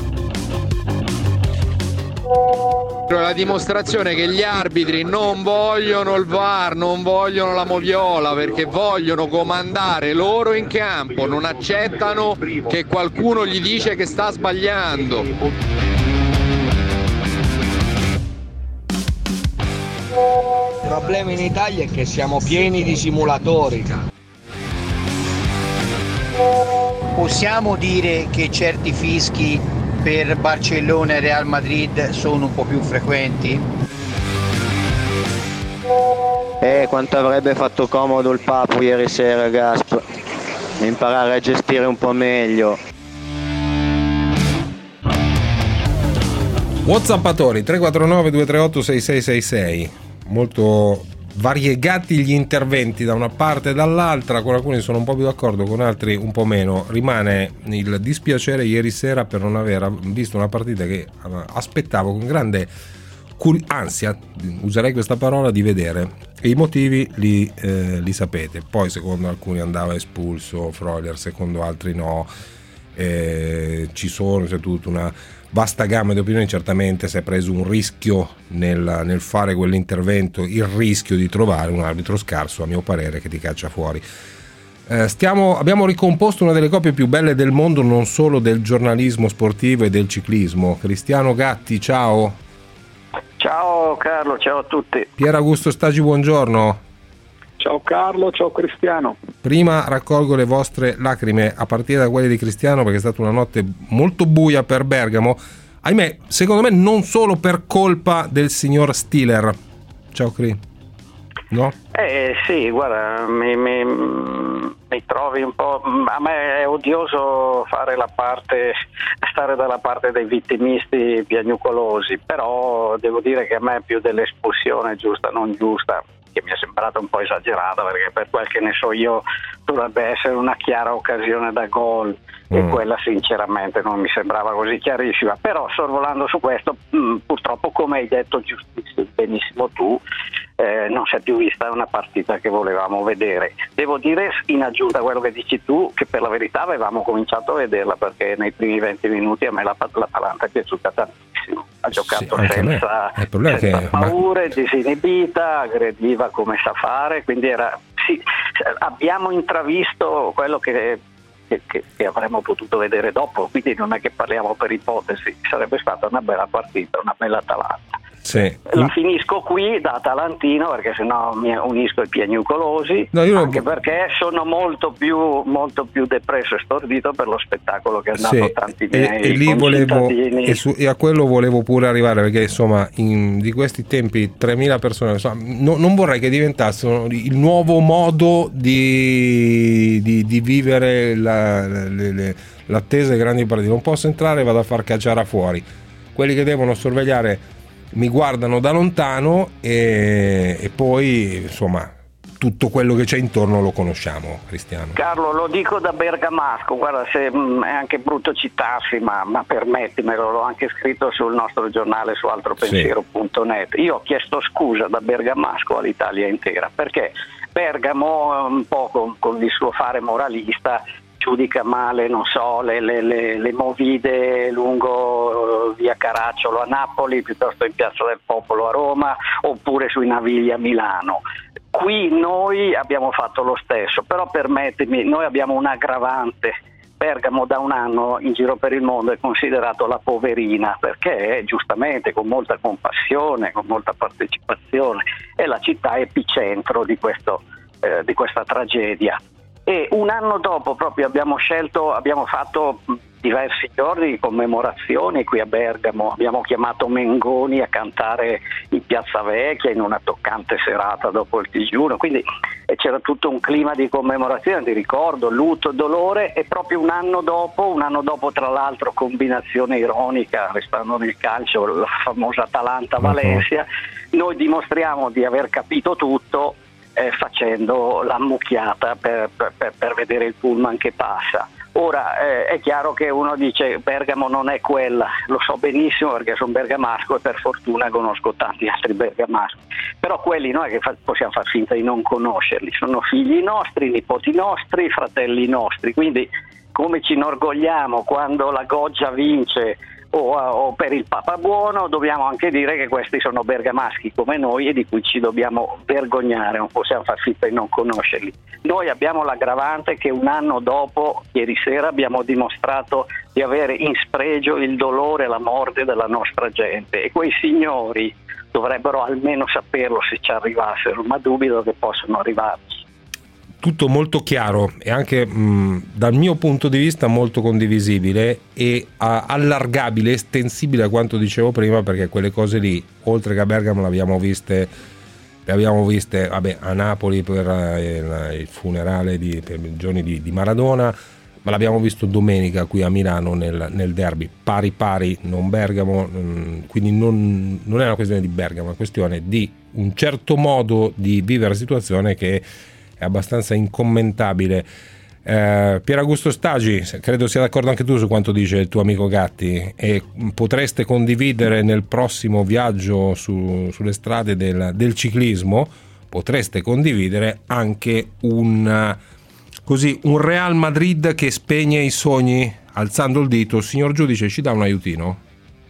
La dimostrazione che gli arbitri non vogliono il VAR, non vogliono la moviola, perché vogliono comandare loro in campo, non accettano che qualcuno gli dice che sta sbagliando. Il problema in Italia è che siamo pieni di simulatori. Possiamo dire che certi fischi per Barcellona e Real Madrid sono un po' più frequenti? Quanto avrebbe fatto comodo il Papu ieri sera, Gasp, imparare a gestire un po' meglio. WhatsAppatori 349 238 6666. Molto variegati gli interventi da una parte e dall'altra, con alcuni sono un po' più d'accordo, con altri un po' meno. Rimane il dispiacere ieri sera per non aver visto una partita che aspettavo con grande ansia, userei questa parola, di vedere, e i motivi li sapete. Poi secondo alcuni andava espulso Freuler, secondo altri no, c'è tutta una vasta gamma di opinioni. Certamente si è preso un rischio nel fare quell'intervento, il rischio di trovare un arbitro scarso, a mio parere, che ti caccia fuori. Abbiamo ricomposto una delle coppie più belle del mondo, non solo del giornalismo sportivo e del ciclismo. Cristiano Gatti, ciao. Ciao Carlo, ciao a tutti. Pier Augusto Stagi, buongiorno. Ciao Carlo, ciao Cristiano. Prima raccolgo le vostre lacrime, a partire da quelle di Cristiano, perché è stata una notte molto buia per Bergamo. Ahimè, secondo me non solo per colpa del signor Stiller. Ciao Cri. No? Sì, guarda, mi trovi un po'. A me è odioso stare dalla parte dei vittimisti piagnucolosi, però devo dire che a me più dell'espulsione giusta non giusta, che mi è sembrata un po' esagerata, perché per quel che ne so io dovrebbe essere una chiara occasione da gol, e quella sinceramente non mi sembrava così chiarissima. Però sorvolando su questo, purtroppo, come hai detto benissimo tu, non si è più vista una partita che volevamo vedere. Devo dire, in aggiunta a quello che dici tu, che per la verità avevamo cominciato a vederla, perché nei primi 20 minuti a me l'Atalanta è piaciuta tantissimo, ha giocato senza paure, disinibita, aggrediva come sa fare, quindi abbiamo intravisto quello che avremmo potuto vedere dopo, quindi non è che parliamo per ipotesi, sarebbe stata una bella partita, una bella Atalanta. Sì. La finisco qui da atalantino, perché sennò mi unisco ai piagnucolosi, anche perché sono molto più depresso e stordito per lo spettolo che è andato tanti miei e lì volevo e a quello volevo pure arrivare, perché insomma di questi tempi 3.000 persone, insomma, non vorrei che diventassero il nuovo modo di vivere l'attesa dei grandi partiti. Non posso entrare, vado a far cacciare fuori quelli che devono sorvegliare, mi guardano da lontano, e poi insomma tutto quello che c'è intorno lo conosciamo. Cristiano. Carlo, lo dico da bergamasco, guarda, se è anche brutto citarsi, ma permettimelo, l'ho anche scritto sul nostro giornale su altropensiero.net. Io ho chiesto scusa da bergamasco all'Italia intera, perché Bergamo, un po' con il suo fare moralista, giudica male, non so, le movide lungo via Caracciolo a Napoli, piuttosto in Piazza del Popolo a Roma, oppure sui Navigli a Milano. Qui noi abbiamo fatto lo stesso, però permettimi, noi abbiamo un aggravante. Bergamo da un anno in giro per il mondo è considerato la poverina, perché giustamente, con molta compassione, con molta partecipazione, è la città epicentro di questa tragedia. E un anno dopo proprio abbiamo fatto diversi giorni di commemorazioni qui a Bergamo. Abbiamo chiamato Mengoni a cantare in Piazza Vecchia in una toccante serata dopo il digiuno, quindi c'era tutto un clima di commemorazione, di ricordo, lutto, dolore. E proprio un anno dopo tra l'altro, combinazione ironica, restando nel calcio, la famosa Atalanta-Valencia, noi dimostriamo di aver capito tutto facendo l'ammucchiata per vedere il pullman che passa. Ora è chiaro che uno dice Bergamo non è quella, lo so benissimo perché sono bergamasco e per fortuna conosco tanti altri bergamaschi, però quelli non è che possiamo far finta di non conoscerli, sono figli nostri, nipoti nostri, fratelli nostri, quindi come ci inorgogliamo quando la Goggia vince o per il Papa Buono, dobbiamo anche dire che questi sono bergamaschi come noi e di cui ci dobbiamo vergognare, non possiamo far finta di non conoscerli. Noi abbiamo l'aggravante che un anno dopo, ieri sera, abbiamo dimostrato di avere in spregio il dolore e la morte della nostra gente, e quei signori dovrebbero almeno saperlo se ci arrivassero, ma dubito che possano arrivarci. Tutto molto chiaro e anche dal mio punto di vista molto condivisibile e allargabile, estensibile a quanto dicevo prima, perché quelle cose lì, oltre che a Bergamo, le abbiamo viste a Napoli per il funerale per i giorni di Maradona, ma l'abbiamo visto domenica qui a Milano nel derby, pari, non Bergamo, quindi non è una questione di Bergamo, è una questione di un certo modo di vivere la situazione che è abbastanza incommentabile. Pier Augusto Stagi, credo sia d'accordo anche tu su quanto dice il tuo amico Gatti, e potreste condividere nel prossimo viaggio sulle strade del ciclismo, potreste condividere anche un Real Madrid che spegne i sogni alzando il dito. Signor giudice, ci dà un aiutino?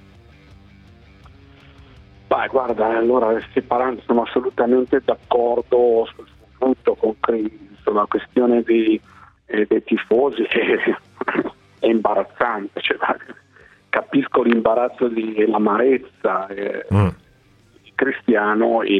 Beh, guarda, allora separando, sono assolutamente d'accordo sul punto con la questione dei tifosi è imbarazzante, cioè, capisco l'imbarazzo e l'amarezza di Cristiano e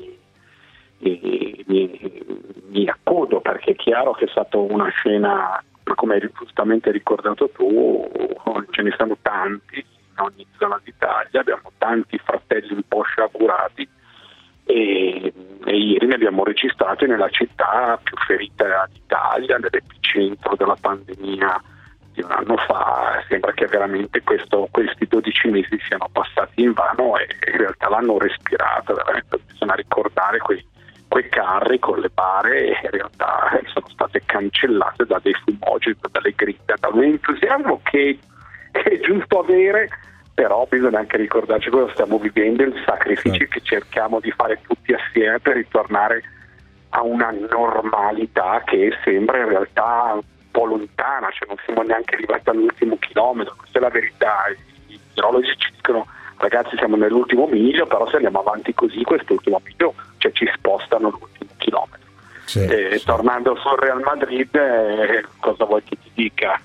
mi accodo, perché è chiaro che è stata una scena, ma come hai giustamente ricordato tu, ce ne sono tanti in ogni zona d'Italia, abbiamo tanti fratelli un po' sciagurati e ieri ne abbiamo registrati nella città più ferita d'Italia, nell'epicentro della pandemia di un anno fa. Sembra che veramente questi 12 mesi siano passati in vano e in realtà l'hanno respirata, veramente bisogna ricordare quei carri con le bare, in realtà sono state cancellate da dei fumogeni, dalle grida, da un entusiasmo che è giusto avere, però bisogna anche ricordarci cosa stiamo vivendo, i sacrifici che cerchiamo di fare tutti assieme per ritornare a una normalità che sembra in realtà un po' lontana, cioè non siamo neanche arrivati all'ultimo chilometro, questa è la verità. I virologi ci dicono ragazzi siamo nell'ultimo miglio, però se andiamo avanti così quest'ultimo miglio, cioè ci spostano l'ultimo chilometro. Sì. Tornando sul Real Madrid, cosa vuoi che ti dica?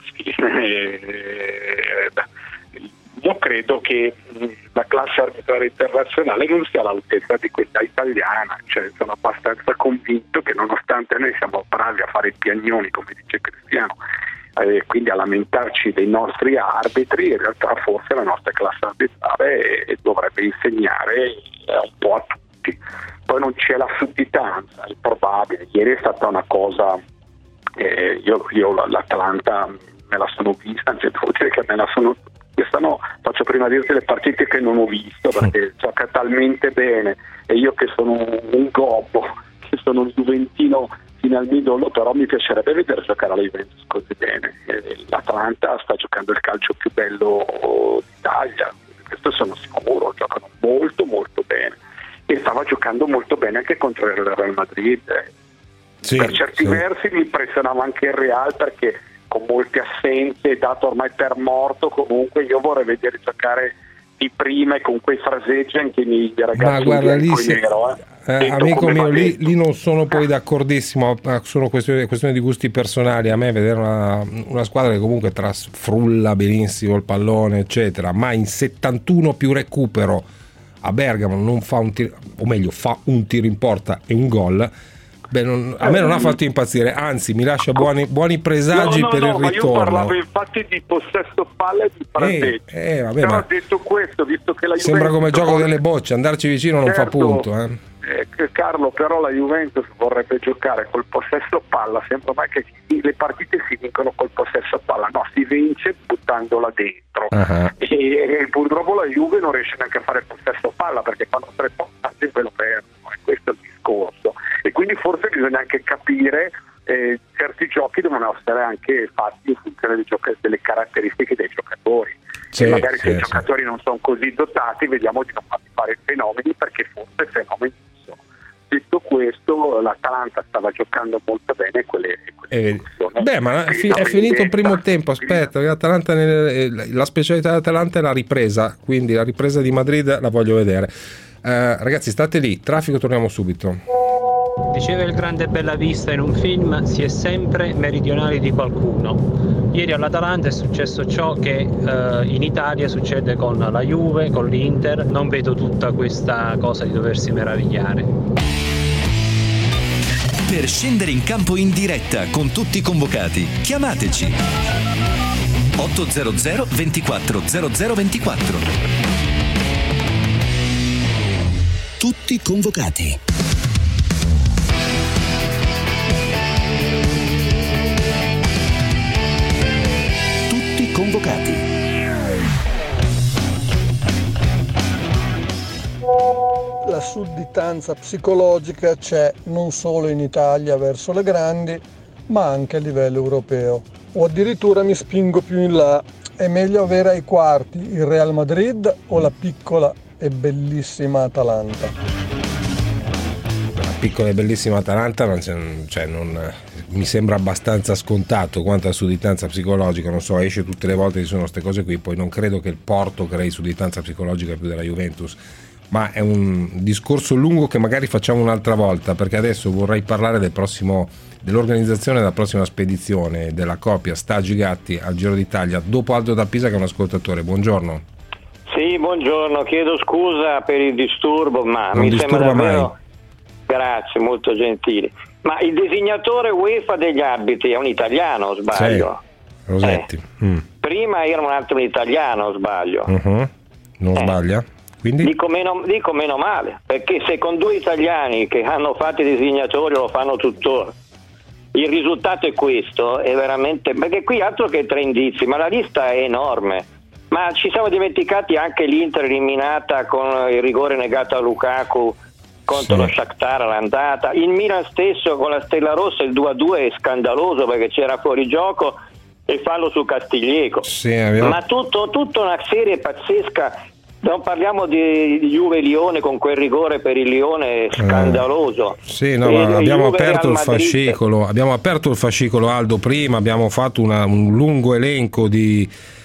Io credo che la classe arbitrale internazionale non sia all'altezza di quella italiana, cioè sono abbastanza convinto che nonostante noi siamo bravi a fare i piagnoni, come dice Cristiano, quindi a lamentarci dei nostri arbitri, in realtà forse la nostra classe arbitrale dovrebbe insegnare un po' a tutti. Poi non c'è la sudditanza, è probabile. Ieri è stata una cosa, io l'Atalanta me la sono vista, anzi devo dire che me la sono. Quest'anno faccio prima dirti le partite che non ho visto, perché gioca talmente bene, e io che sono un gobbo, che sono un juventino fino al midollo, però mi piacerebbe vedere giocare alla Juventus così bene. L'Atalanta sta giocando il calcio più bello d'Italia, questo sono sicuro, giocano molto molto bene, e stava giocando molto bene anche contro il Real Madrid. Sì, per certi versi mi impressionava anche il Real, perché con molte assenze, dato ormai per morto, comunque io vorrei vedere giocare di prima e con quei fraseggi anche i ragazzi. Ma guarda, lì amico mio, lì non sono poi d'accordissimo, sono questioni di gusti personali. A me vedere una squadra che comunque trasfrulla benissimo il pallone eccetera, ma in 71 più recupero a Bergamo non fa un tiro, o meglio fa un tiro in porta e un gol, a me non ha fatto impazzire, anzi mi lascia buoni presagi per il ritorno. Ma io parlavo infatti di possesso palla e di pareggio. Vabbè, però ma detto questo, visto che la Juventus sembra come gioco delle bocce, andarci vicino non fa punto. Carlo, però la Juventus vorrebbe giocare col possesso palla, sembra mai che le partite si vincono col possesso palla, no, si vince buttandola dentro. E purtroppo la Juve non riesce neanche a fare possesso palla, perché quando 3 passaggi ve lo perdono, e questo è il discorso. E quindi forse bisogna anche capire certi giochi devono essere anche fatti in funzione delle caratteristiche dei giocatori. E magari se i giocatori non sono così dotati, vediamo di non farli fare fenomeni, perché forse fenomeni non sono. Detto questo, l'Atalanta stava giocando molto bene ma è finito il primo tempo. Aspetta, l'Atalanta la specialità dell'Atalanta è la ripresa, quindi la ripresa di Madrid la voglio vedere. Ragazzi, state lì, traffico, torniamo subito. Diceva il grande Bellavista in un film: si è sempre meridionali di qualcuno. Ieri all'Atalanta è successo ciò che in Italia succede con la Juve, con l'Inter. Non vedo tutta questa cosa di doversi meravigliare. Per scendere in campo in diretta con tutti i convocati, chiamateci 800 24 0024. Tutti convocati. Convocati. La sudditanza psicologica c'è non solo in Italia verso le grandi, ma anche a livello europeo. O addirittura mi spingo più in là: è meglio avere ai quarti il Real Madrid o la piccola e bellissima Atalanta? La piccola e bellissima Atalanta non mi sembra abbastanza scontato. Quanto a sudditanza psicologica, non so, esce tutte le volte che ci sono queste cose qui. Poi non credo che il Porto crei sudditanza psicologica più della Juventus, ma è un discorso lungo che magari facciamo un'altra volta, perché adesso vorrei parlare dell'organizzazione della prossima spedizione della coppia Stagi Gatti al Giro d'Italia, dopo Aldo da Pisa, che è un ascoltatore. Buongiorno. Sì, buongiorno, chiedo scusa per il disturbo, ma non mi sembra davvero mai. Grazie, molto gentili. Ma il designatore UEFA degli arbitri è un italiano, o sbaglio? Sì, Rosetti. Prima era un altro italiano, o sbaglio? Non sbaglia? Quindi? Dico meno male, perché se con 2 italiani che hanno fatto i designatori lo fanno tuttora, il risultato è questo, è veramente, perché qui altro che 3 indizi, ma la lista è enorme. Ma ci siamo dimenticati anche l'Inter eliminata con il rigore negato a Lukaku contro lo Shakhtar all'andata, il Milan stesso con la Stella Rossa, il 2-2 è scandaloso perché c'era fuori gioco e fallo su Castiglieco. Ma tutto una serie pazzesca. Non parliamo di Juve Lione con quel rigore per il Lione scandaloso. Abbiamo aperto il fascicolo. Abbiamo aperto il fascicolo, Aldo, prima abbiamo fatto un lungo elenco di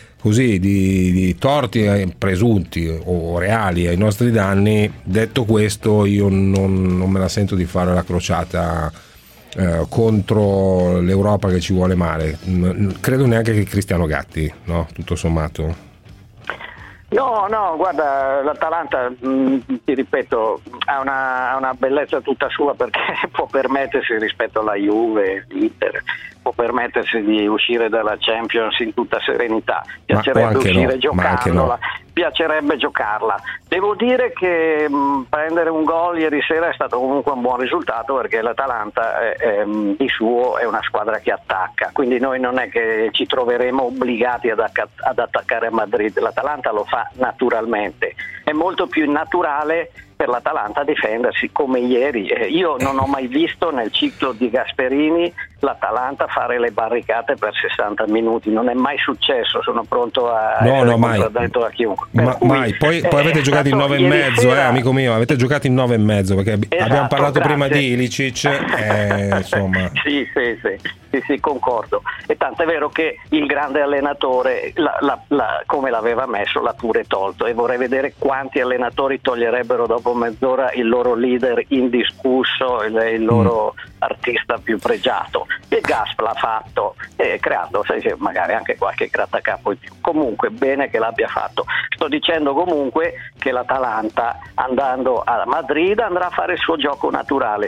torti presunti o reali ai nostri danni. Detto questo, io non me la sento di fare la crociata contro l'Europa che ci vuole male. Credo neanche che Cristiano Gatti, no? Tutto sommato. No, guarda, l'Atalanta, ti ripeto, ha una bellezza tutta sua, perché può permettersi, rispetto alla Juve, l'Inter, può permettersi di uscire dalla Champions in tutta serenità. Piacerebbe uscire giocandola, piacerebbe giocarla. Devo dire che prendere un gol ieri sera è stato comunque un buon risultato, perché l'Atalanta di suo è una squadra che attacca, quindi noi non è che ci troveremo obbligati ad attaccare Madrid. L'Atalanta lo fa naturalmente, è molto più naturale per l'Atalanta difendersi come ieri. Io non ho mai visto nel ciclo di Gasperini l'Atalanta fare le barricate per 60 minuti, non è mai successo, sono pronto a essere contraddetto da chiunque. Mai. Poi avete giocato in 9,5, amico mio, avete giocato in 9,5, perché abbiamo parlato prima di Ilicic, insomma. Sì, concordo. E tanto è vero che il grande allenatore come l'aveva messo l'ha pure tolto, e vorrei vedere quanti allenatori toglierebbero dopo mezz'ora il loro leader indiscusso, il loro artista più pregiato. Il Gasp l'ha fatto, creando magari anche qualche grattacapo in più. Comunque bene che l'abbia fatto. Sto dicendo comunque che l'Atalanta, andando a Madrid, andrà a fare il suo gioco naturale.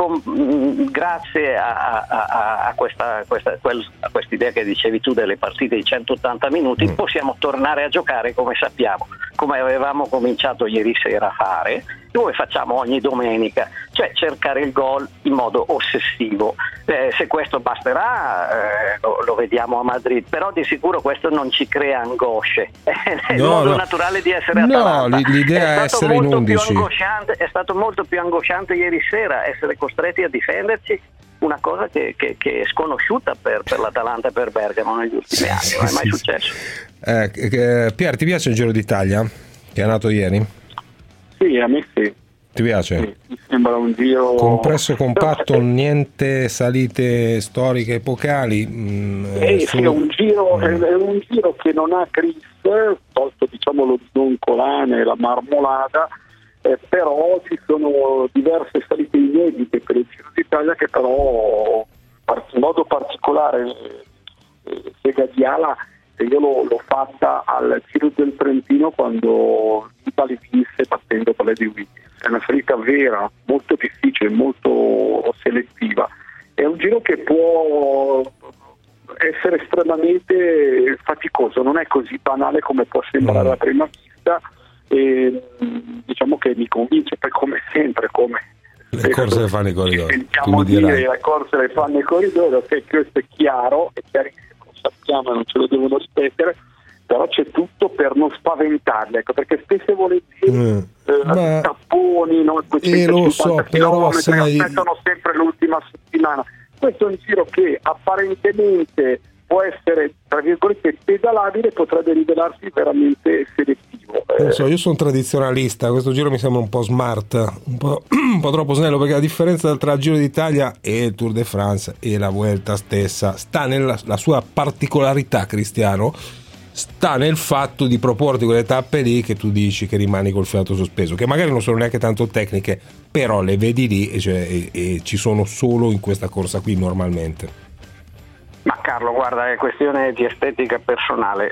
Grazie a questa idea che dicevi tu delle partite di 180 minuti, possiamo tornare a giocare come sappiamo, come avevamo cominciato ieri sera a fare, come facciamo ogni domenica, cioè cercare il gol in modo ossessivo. Se questo basterà, lo vediamo a Madrid, però di sicuro questo non ci crea angosce. È il modo naturale di essere Atalanta. No, l'idea è essere in 11. È stato molto più angosciante ieri sera essere costretti a difenderci, una cosa che è sconosciuta per l'Atalanta e per Bergamo negli ultimi anni, non è mai successo. Pier, ti piace il Giro d'Italia che è nato ieri? Sì, a me sì. Ti piace? Sì, mi sembra un giro compresso, compatto, niente salite storiche epocali. Sì, è un giro che non ha Chris, tolto diciamo lo zoncolane e la marmolada, però ci sono diverse salite inedite per il Giro d'Italia che però in modo particolare Sega di Ala, io l'ho fatta al Giro del Trentino quando Nibali vinse battendo quella di Wiggins. È una salita vera, molto difficile, molto selettiva. È un giro che può essere estremamente faticoso, non è così banale come può sembrare alla prima vista, e diciamo che mi convince. Poi come sempre, le corse le fanno i corridori, sentiamo dire le corse le fanno i corridori, ok, questo è chiaro, è chiarissimo, lo sappiamo e non ce lo devono ripetere, però c'è tutto per non spaventarli, ecco, perché spesso e volentieri tapponi, no? Lo so, però sai, aspettano sempre l'ultima settimana. Questo è un giro che apparentemente può essere, tra virgolette, pedalabile, potrebbe rivelarsi veramente selettivo. Non so, io sono tradizionalista, questo giro mi sembra un po' smart, un po' troppo snello, perché la differenza tra il Giro d'Italia e il Tour de France e la Vuelta stessa sta nella sua particolarità, Cristiano, sta nel fatto di proporti quelle tappe lì che tu dici che rimani col fiato sospeso, che magari non sono neanche tanto tecniche, però le vedi lì e ci sono solo in questa corsa qui normalmente. Ma Carlo, guarda, è questione di estetica personale.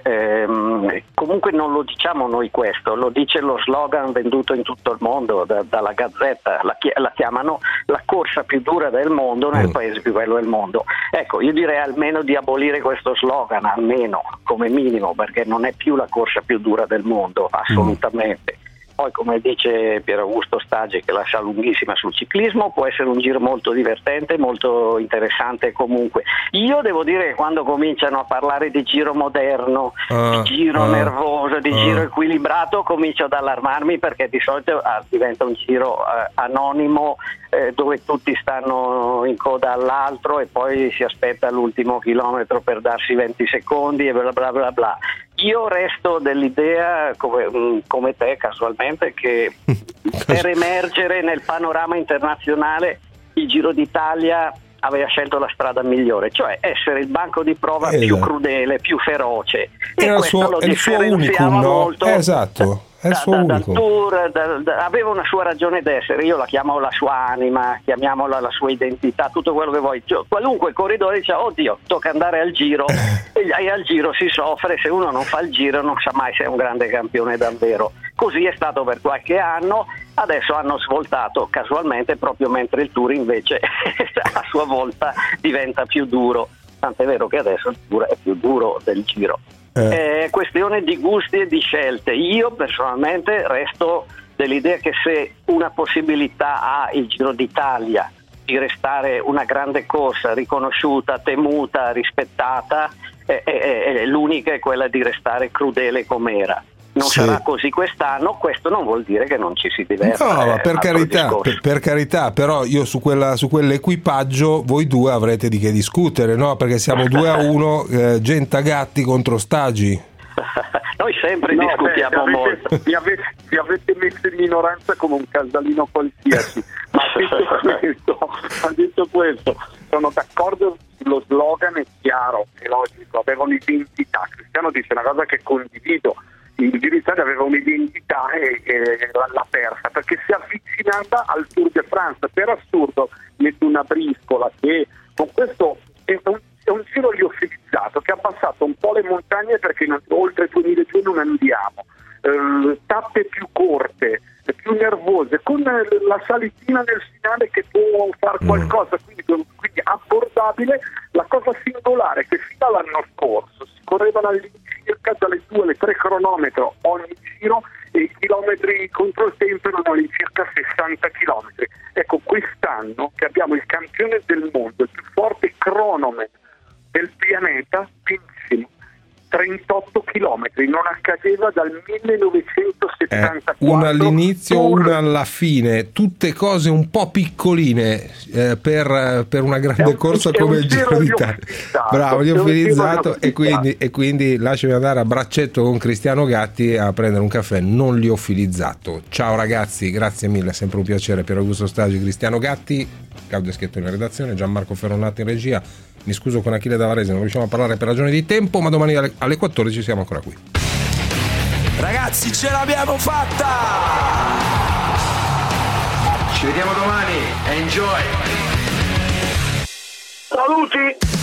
Comunque non lo diciamo noi questo, lo dice lo slogan venduto in tutto il mondo dalla Gazzetta, la chiamano la corsa più dura del mondo nel paese più bello del mondo. Ecco, io direi almeno di abolire questo slogan, almeno come minimo, perché non è più la corsa più dura del mondo, assolutamente. Poi, come dice Pier Augusto Staggi, che la sa lunghissima sul ciclismo, può essere un giro molto divertente, molto interessante comunque. Io devo dire che quando cominciano a parlare di giro moderno, di giro nervoso, di giro equilibrato, comincio ad allarmarmi, perché di solito diventa un giro anonimo, dove tutti stanno in coda all'altro e poi si aspetta l'ultimo chilometro per darsi 20 secondi e bla bla bla bla. Io resto dell'idea, come te casualmente, che per emergere nel panorama internazionale il Giro d'Italia aveva scelto la strada migliore, cioè essere il banco di prova più crudele, più feroce. E questo lo differenziava molto. Esatto. Dal Tour, aveva una sua ragione d'essere, io la chiamo la sua anima, chiamiamola la sua identità, tutto quello che vuoi. Qualunque corridore dice oddio, tocca andare al Giro e al Giro si soffre, se uno non fa il Giro non sa mai se è un grande campione davvero. Così è stato per qualche anno, adesso hanno svoltato casualmente proprio mentre il Tour invece a sua volta diventa più duro, tant'è vero che adesso il Tour è più duro del Giro. È questione di gusti e di scelte. Io personalmente resto dell'idea che se una possibilità ha il Giro d'Italia di restare una grande corsa riconosciuta, temuta, rispettata, l'unica è quella di restare crudele com'era. Non sarà così quest'anno, questo non vuol dire che non ci si diverta. No, ma per carità, però io su quell'equipaggio voi due avrete di che discutere, no? Perché siamo 2-1, Genta Gatti contro Staggi. Noi sempre discutiamo molto. Vi avete messo in minoranza come un casalino qualsiasi. Ma detto questo, sono d'accordo sullo slogan, è chiaro, è logico, avevano identità. Cristiano dice una cosa che condivido. il Giro d'Italia aveva un'identità e l'ha persa, perché si avvicinava al Tour de France. Per assurdo mette una briscola che con questo è un giro liofilizzato che ha passato un po' le montagne, perché oltre 2002 non andiamo, tappe più corte, più nervose, con la salitina nel finale che può fare qualcosa, quindi abbordabile. La cosa singolare è che fino all'anno scorso si correvano all'incirca dalle 2 alle 3 cronometro ogni giro, e i chilometri contro il tempo erano all'incirca 60 chilometri. Ecco, quest'anno che abbiamo il campione del mondo, il più forte cronometro del pianeta, benissimo, 38 chilometri, non accadeva dal 1974. Una all'inizio, una alla fine, tutte cose un po' piccoline per una grande corsa come il Giro d'Italia. Bravo, liofilizzato, e quindi lasciami andare a braccetto con Cristiano Gatti a prendere un caffè non liofilizzato. Ciao ragazzi, grazie mille, è sempre un piacere. Piero Augusto Stagi, Cristiano Gatti, Claudio Schietto in redazione, Gianmarco Ferronati in regia. Mi scuso con Achille Davarese, non riusciamo a parlare per ragioni di tempo, ma domani alle 14 siamo ancora qui. Ragazzi, ce l'abbiamo fatta! Ci vediamo domani, enjoy! Saluti!